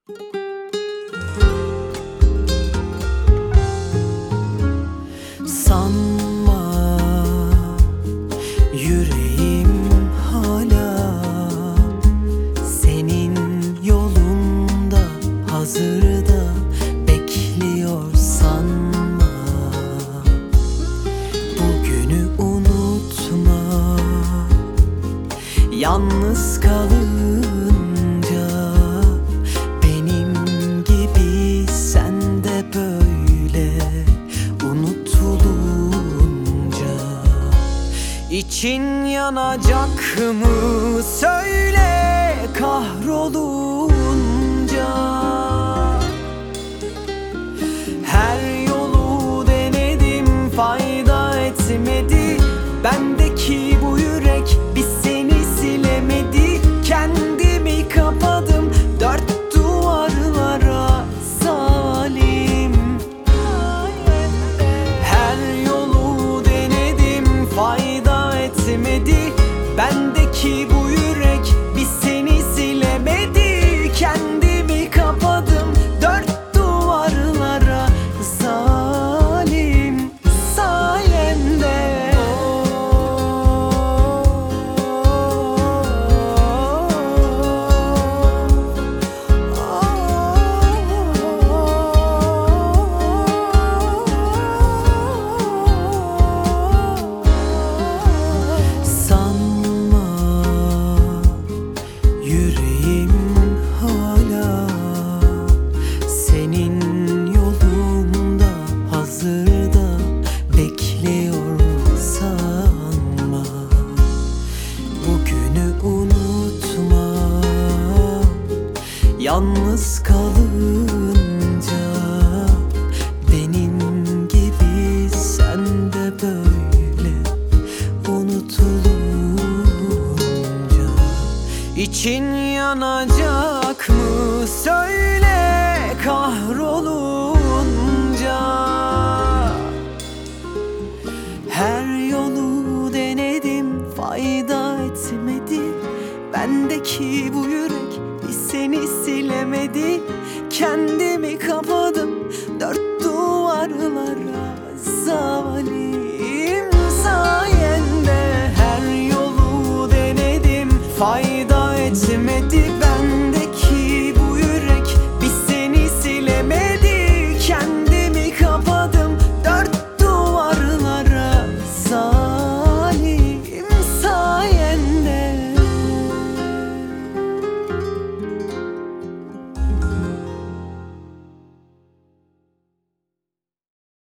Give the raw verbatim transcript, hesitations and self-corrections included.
Sanma, yüreğim hala senin yolunda, hazırda bekliyor sanma. Bugünü unutma, yalnız kalınca benim gibi sen de böyle unutulunca. İçin yanacak mı söyle kahrolunca? Her yolu denedim, fayda etmedi. Bendeki bu yürek bir seni silemedi. Kendimi kapadım dört duvarlara zalim. Her yolu denedim, fayda etmedi. Bendeki bu yürek bir seni silemedi. Kendimi kapadım dört duvarlara zalim sayende. Sanma, yüreğim hala senin yolunda, hazırda bekliyor sanma. Bugünü unutma, yalnız kalınca benim gibi sen de böyle unutulunca. İçin yanacak mı söyle kahrolunca? Her yolu denedim, fayda etmedi. Bendeki bu yürek bir seni silemedi. Kendimi kapadım dört duvarlara zalim sayende. Her yolu denedim, fayda